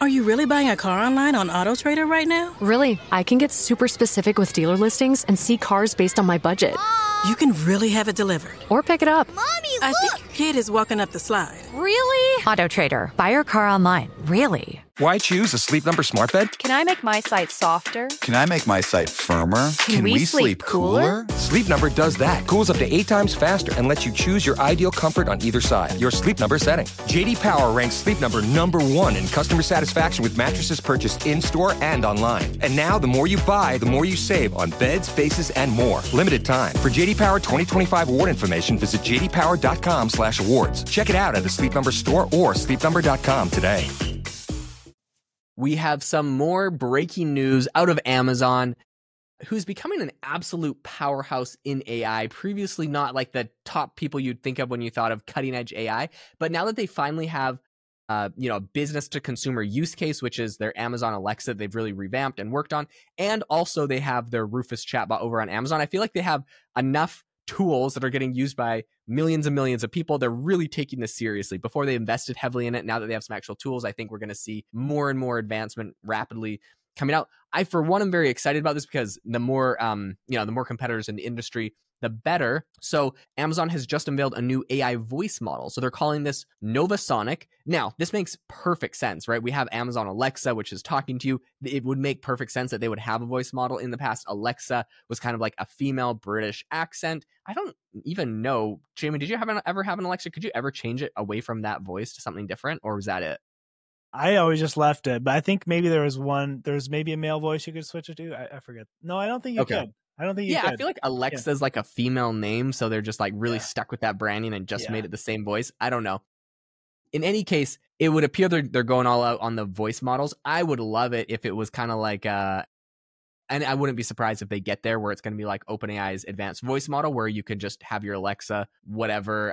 you really buying a car online on AutoTrader right now? Really, I can get super specific with dealer listings and see cars based on my budget. You can really have it delivered. Or pick it up. Mommy, look! I think your kid is walking up the slide. Really? AutoTrader. Buy your car online. Really? Why choose a Sleep Number smart bed? Can I make my site softer? Can I make my site firmer? Can we sleep cooler? Sleep Number does that. Cools up to 8 times faster and lets you choose your ideal comfort on either side. Your Sleep Number setting. JD Power ranks Sleep Number #1 in customer satisfaction with mattresses purchased in-store and online. And now, the more you buy, the more you save on beds, bases, and more. Limited time. For JD Power 2025 award information, visit jdpower.com/awards. Check it out at the Sleep Number store or sleepnumber.com today. We have some more breaking news out of Amazon, who's becoming an absolute powerhouse in AI. Previously not like the top people you'd think of when you thought of cutting edge AI, but now that they finally have a business to consumer use case, which is their Amazon Alexa, they've really revamped and worked on, and also they have their Rufus chatbot over on Amazon. I feel like they have enough tools that are getting used by millions and millions of people. They're really taking this seriously. Before, they invested heavily in it. Now that they have some actual tools, I think we're going to see more and more advancement rapidly coming out. I, for one, am very excited about this because the more, the more competitors in the industry, the better. So Amazon has just unveiled a new AI voice model. So they're calling this Nova Sonic. Now, this makes perfect sense, right? We have Amazon Alexa, which is talking to you. It would make perfect sense that they would have a voice model. In the past, Alexa was kind of like a female British accent. I don't even know. Jamie, did you ever have an Alexa? Could you ever change it away from that voice to something different? Or was that it? I always just left it, but I think maybe there was maybe a male voice you could switch it to. I forget. No, I don't think you could. I don't think you could. I feel like Alexa is like a female name, so they're just like really stuck with that branding and just made it the same voice. I don't know. In any case, it would appear they're going all out on the voice models. I would love it if it was kind of like and I wouldn't be surprised if they get there where it's going to be like OpenAI's advanced voice model, where you could just have your Alexa, whatever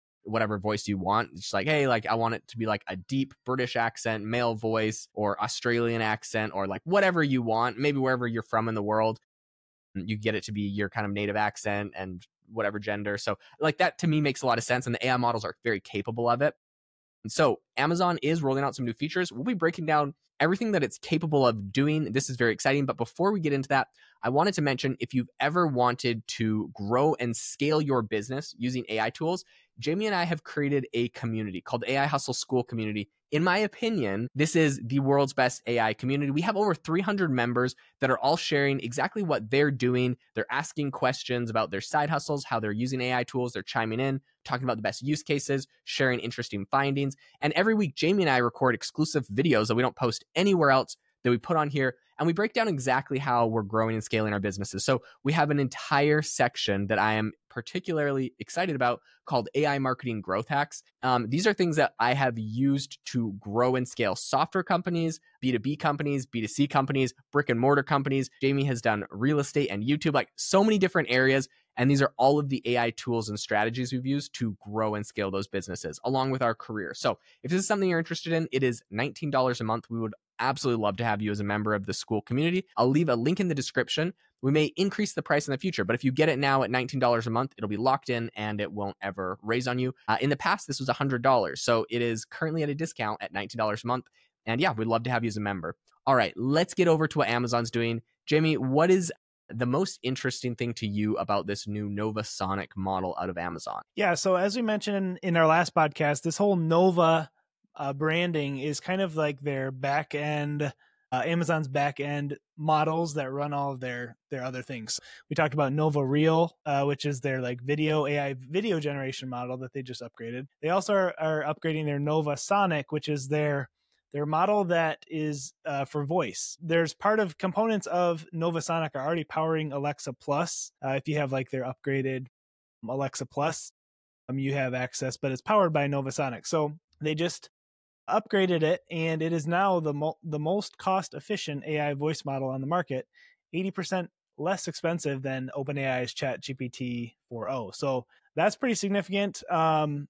voice you want. It's just like, hey, like I want it to be like a deep British accent, male voice, or Australian accent, or like whatever you want, maybe wherever you're from in the world. You get it to be your kind of native accent and whatever gender. So like that to me makes a lot of sense. And the AI models are very capable of it. And so Amazon is rolling out some new features. We'll be breaking down everything that it's capable of doing. This is very exciting. But before we get into that, I wanted to mention, if you've ever wanted to grow and scale your business using AI tools, Jamie and I have created a community called AI Hustle School Community. In my opinion, this is the world's best AI community. We have over 300 members that are all sharing exactly what they're doing. They're asking questions about their side hustles, how they're using AI tools. They're chiming in, talking about the best use cases, sharing interesting findings. And every week, Jamie and I record exclusive videos that we don't post anywhere else that we put on here. And we break down exactly how we're growing and scaling our businesses. So we have an entire section that I am particularly excited about called AI Marketing Growth Hacks. These are things that I have used to grow and scale software companies, B2B companies, B2C companies, brick and mortar companies. Jamie has done real estate and YouTube, like so many different areas. And these are all of the AI tools and strategies we've used to grow and scale those businesses along with our career. So if this is something you're interested in, it is $19 a month. We would absolutely love to have you as a member of the school community. I'll leave a link in the description. We may increase the price in the future, but if you get it now at $19 a month, it'll be locked in and it won't ever raise on you. In the past, this was $100. So it is currently at a discount at $19 a month. And yeah, we'd love to have you as a member. All right, let's get over to what Amazon's doing. Jamie, what is the most interesting thing to you about this new Nova Sonic model out of Amazon? Yeah, so as we mentioned in our last podcast, this whole Nova branding is kind of like their back end, Amazon's back end models that run all of their other things. We talked about Nova Real, which is their like AI video generation model that they just upgraded. They also are upgrading their Nova Sonic, which is their model that is for voice. There's part of components of Nova Sonic are already powering Alexa Plus. If you have like their upgraded Alexa Plus, you have access, but it's powered by Nova Sonic. So they just upgraded it, and it is now the most cost-efficient AI voice model on the market, 80% less expensive than OpenAI's ChatGPT 4o. So that's pretty significant, and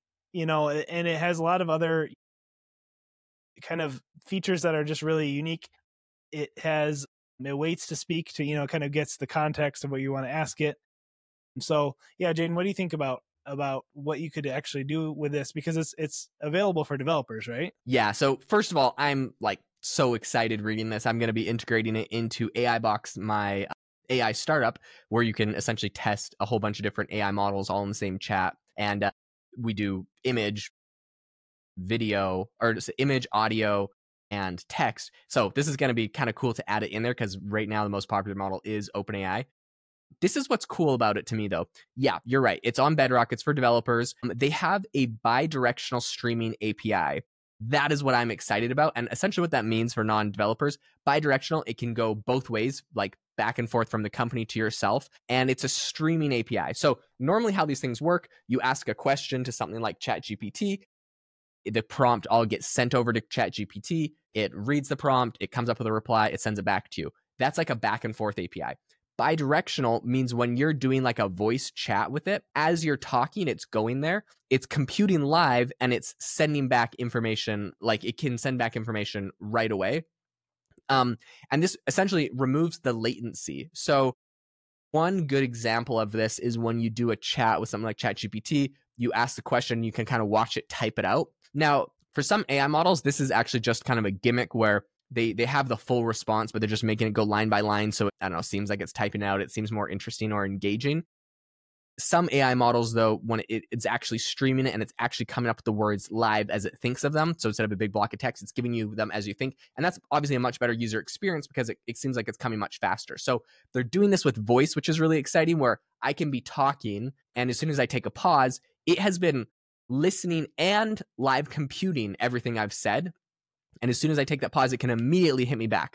it has a lot of other kind of features that are just really unique. It waits to speak to, kind of gets the context of what you want to ask it. So yeah, Jaden, what do you think about what you could actually do with this? Because it's available for developers, right? Yeah. So first of all, I'm like so excited reading this. I'm going to be integrating it into AI Box, my AI startup, where you can essentially test a whole bunch of different AI models all in the same chat. And we do image, video, or just image, audio, and text. So this is going to be kind of cool to add it in there because right now the most popular model is OpenAI. This is what's cool about it to me, though. Yeah, you're right. It's on Bedrock. It's for developers. They have a bi-directional streaming API. That is what I'm excited about. And essentially what that means for non-developers, bi-directional, it can go both ways, like back and forth from the company to yourself. And it's a streaming API. So normally how these things work, you ask a question to something like ChatGPT. The prompt all gets sent over to ChatGPT. It reads the prompt. It comes up with a reply. It sends it back to you. That's like a back and forth API. Bidirectional means when you're doing like a voice chat with it, as you're talking, it's going there, it's computing live, and it's sending back information. Like it can send back information right away. And this essentially removes the latency. So one good example of this is when you do a chat with something like ChatGPT, you ask the question, you can kind of watch it type it out. Now, for some AI models, this is actually just kind of a gimmick where they have the full response, but they're just making it go line by line. So I don't know, seems like it's typing out. It seems more interesting or engaging. Some AI models, though, when it's actually streaming it and it's actually coming up with the words live as it thinks of them. So instead of a big block of text, it's giving you them as you think. And that's obviously a much better user experience because it seems like it's coming much faster. So they're doing this with voice, which is really exciting, where I can be talking, and as soon as I take a pause, it has been listening and live computing everything I've said. And as soon as I take that pause, it can immediately hit me back.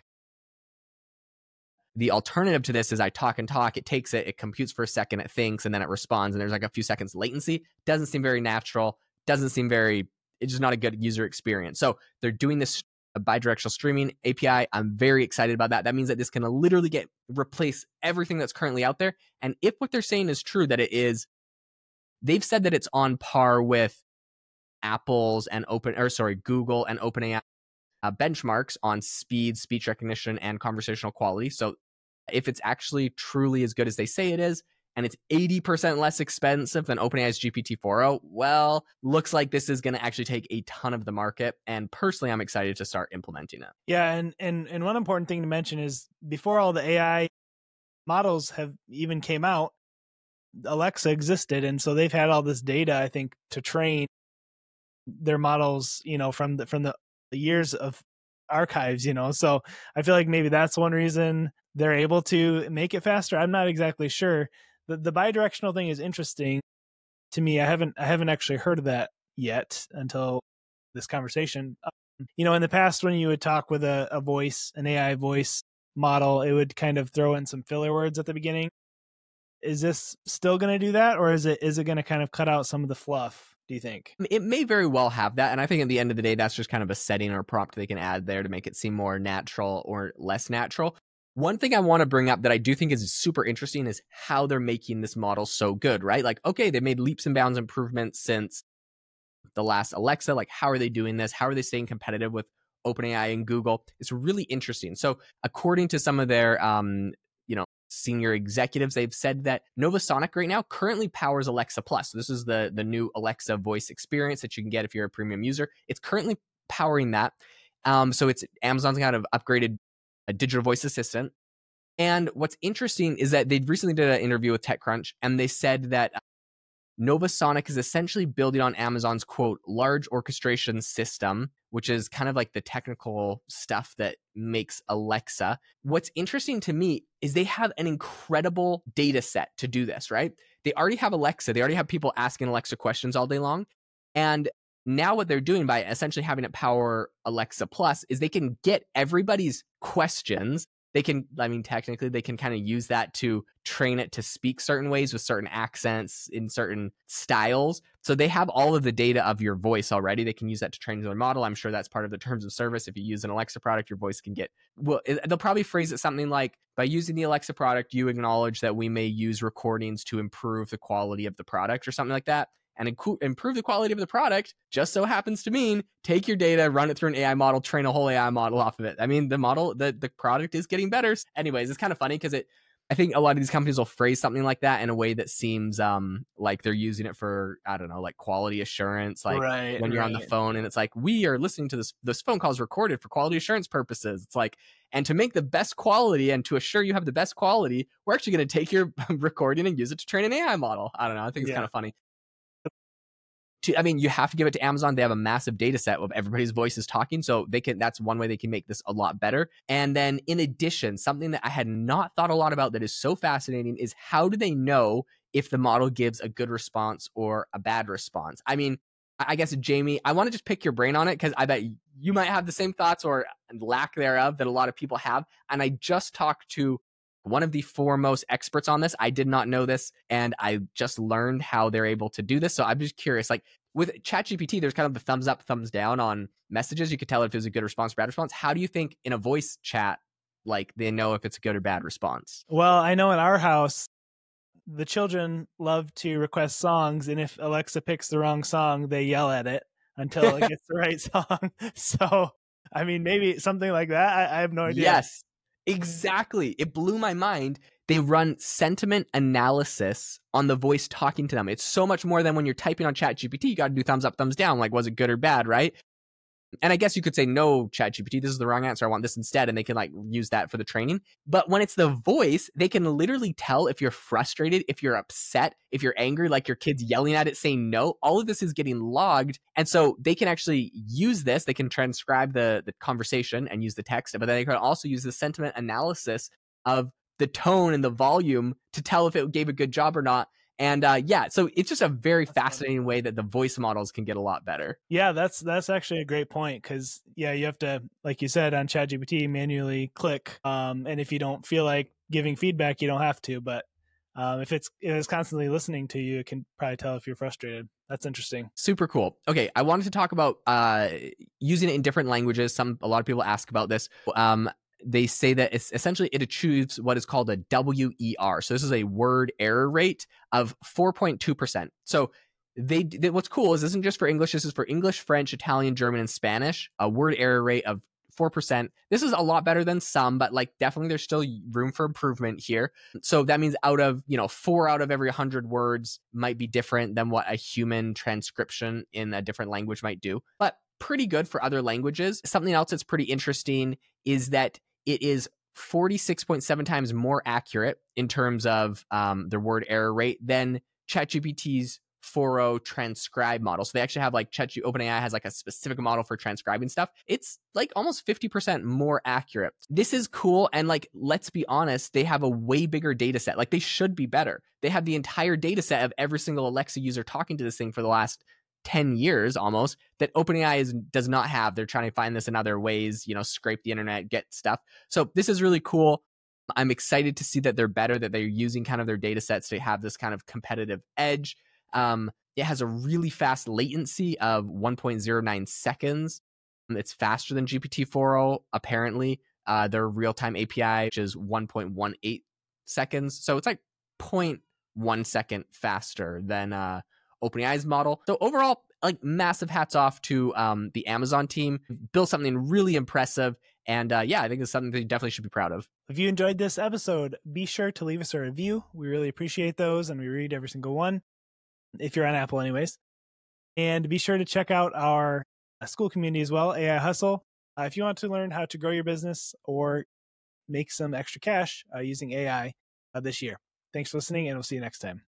The alternative to this is I talk and talk, it takes it, it computes for a second, it thinks, and then it responds, and there's like a few seconds latency. Doesn't seem very natural, it's just not a good user experience. So they're doing this bidirectional streaming API. I'm very excited about that. That means that this can literally replace everything that's currently out there. And if what they're saying is true, that it is, they've said that it's on par with Google and OpenAI benchmarks on speed, speech recognition, and conversational quality. So if it's actually truly as good as they say it is, and it's 80% less expensive than OpenAI's GPT-4o, well, looks like this is going to actually take a ton of the market. And personally, I'm excited to start implementing it. Yeah, and one important thing to mention is before all the AI models have even came out, Alexa existed, and so they've had all this data, I think, to train their models, from the years of archives, so I feel like maybe that's one reason they're able to make it faster. I'm not exactly sure. The bidirectional thing is interesting to me. I haven't actually heard of that yet until this conversation. In the past, when you would talk with an AI voice model, it would kind of throw in some filler words at the beginning. Is this still going to do that, or is it going to kind of cut out some of the fluff, do you think? It may very well have that, and I think at the end of the day, that's just kind of a setting or prompt they can add there to make it seem more natural or less natural. One thing I want to bring up that I do think is super interesting is how they're making this model so good, right? Like, okay, they made leaps and bounds improvements since the last Alexa. Like, how are they doing this? How are they staying competitive with OpenAI and Google? It's really interesting. So according to some of their senior executives, they've said that Novasonic right now currently powers Alexa Plus. So this is the new Alexa voice experience that you can get if you're a premium user. It's currently powering that. So it's Amazon's kind of upgraded a digital voice assistant. And what's interesting is that they recently did an interview with TechCrunch, and they said that Novasonic is essentially building on Amazon's, quote, large orchestration system, which is kind of like the technical stuff that makes Alexa. What's interesting to me is they have an incredible data set to do this, right? They already have Alexa. They already have people asking Alexa questions all day long. And now what they're doing by essentially having it power Alexa Plus is they can get everybody's questions. Technically they can kind of use that to train it to speak certain ways with certain accents in certain styles. So they have all of the data of your voice already. They can use that to train their model. I'm sure that's part of the terms of service. If you use an Alexa product, your voice can they'll probably phrase it something like, by using the Alexa product, you acknowledge that we may use recordings to improve the quality of the product or something like that. And improve the quality of the product just so happens to mean take your data, run it through an AI model, train a whole AI model off of it. I mean, the product is getting better. Anyways, it's kind of funny because I think a lot of these companies will phrase something like that in a way that seems like they're using it for, I don't know, like quality assurance. Like when you're on the phone and it's like, we are listening to this phone call is recorded for quality assurance purposes. It's like, and to make the best quality and to assure you have the best quality, we're actually going to take your recording and use it to train an AI model. I don't know. I think it's kind of funny. I mean, you have to give it to Amazon. They have a massive data set of everybody's voices talking. So that's one way they can make this a lot better. And then in addition, something that I had not thought a lot about that is so fascinating is how do they know if the model gives a good response or a bad response? I mean, I guess, Jamie, I want to just pick your brain on it because I bet you might have the same thoughts or lack thereof that a lot of people have. And I just talked to one of the foremost experts on this. I did not know this, and I just learned how they're able to do this. So I'm just curious, like with ChatGPT, there's kind of the thumbs up, thumbs down on messages. You could tell if it was a good response or bad response. How do you think in a voice chat, like they know if it's a good or bad response? Well, I know in our house, the children love to request songs, and if Alexa picks the wrong song, they yell at it until it gets the right song. So, I mean, maybe something like that. I have no idea. Yes. Exactly. It blew my mind. They run sentiment analysis on the voice talking to them. It's so much more than when you're typing on ChatGPT. You got to do thumbs up, thumbs down. Like, was it good or bad, right? And I guess you could say, no, ChatGPT, this is the wrong answer. I want this instead. And they can like use that for the training. But when it's the voice, they can literally tell if you're frustrated, if you're upset, if you're angry, like your kid's yelling at it, saying no. All of this is getting logged. And so they can actually use this. They can transcribe the conversation and use the text, but then they can also use the sentiment analysis of the tone and the volume to tell if it gave a good job or not. And so it's just a very fascinating way that the voice models can get a lot better. Yeah, that's actually a great point because, you have to, like you said, on ChatGPT, manually click. And if you don't feel like giving feedback, you don't have to. But if it's constantly listening to you, it can probably tell if you're frustrated. That's interesting. Super cool. Okay, I wanted to talk about using it in different languages. A lot of people ask about this. They say that it's essentially it achieves what is called a WER. So this is a word error rate of 4.2%. So what's cool is this isn't just for English. This is for English, French, Italian, German, and Spanish. A word error rate of 4%. This is a lot better than some, but like definitely there's still room for improvement here. So that means 4 out of every 100 words might be different than what a human transcription in a different language might do. But pretty good for other languages. Something else that's pretty interesting is that it is 46.7 times more accurate in terms of their word error rate than ChatGPT's 4.0 transcribe model. So they actually have like OpenAI has like a specific model for transcribing stuff. It's like almost 50% more accurate. This is cool. And like, let's be honest, they have a way bigger data set. Like they should be better. They have the entire data set of every single Alexa user talking to this thing for the last 10 years almost that OpenAI does not have. They're trying to find this in other ways, scrape the internet, get stuff. So this is really cool. I'm excited to see that they're better, that they're using kind of their data sets to have this kind of competitive edge. It has a really fast latency of 1.09 seconds. It's faster than GPT-4o, apparently. Their real-time API, which is 1.18 seconds. So it's like 0.1 second faster than OpenAI's model. So overall, like massive hats off to the Amazon team. Built something really impressive. And I think it's something that you definitely should be proud of. If you enjoyed this episode, be sure to leave us a review. We really appreciate those and we read every single one. If you're on Apple anyways. And be sure to check out our school community as well, AI Hustle. If you want to learn how to grow your business or make some extra cash using AI this year. Thanks for listening and we'll see you next time.